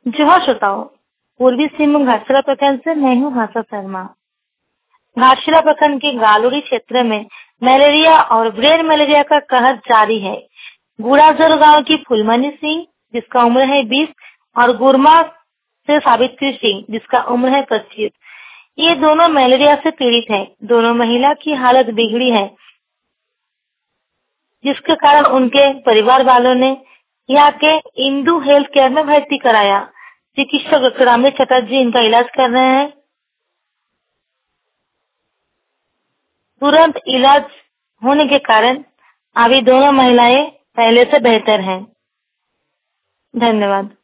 जोहार श्रोताओं, पूर्वी सिंहभूम घाटशिला प्रखंड से मैं हूँ भाषा शर्मा। घाटशिला प्रखंड के गालूरी क्षेत्र में मलेरिया और ब्रेन मलेरिया का कहर जारी है। गुड़ाजर गांव की फुलमणि सिंह, जिसका उम्र है 20, और गुरमा से सावित्री सिंह, जिसका उम्र है 25, ये दोनों मलेरिया से पीड़ित है। दोनों महिला की हालत बिगड़ी है, जिसके कारण उनके परिवार वालों ने यहाँ के इंदू हेल्थ केयर में भर्ती कराया। चिकित्सक डॉक्टर रामदेव चटर्जी इनका इलाज कर रहे हैं। तुरंत इलाज होने के कारण अभी दोनों महिलाएं पहले से बेहतर हैं। धन्यवाद।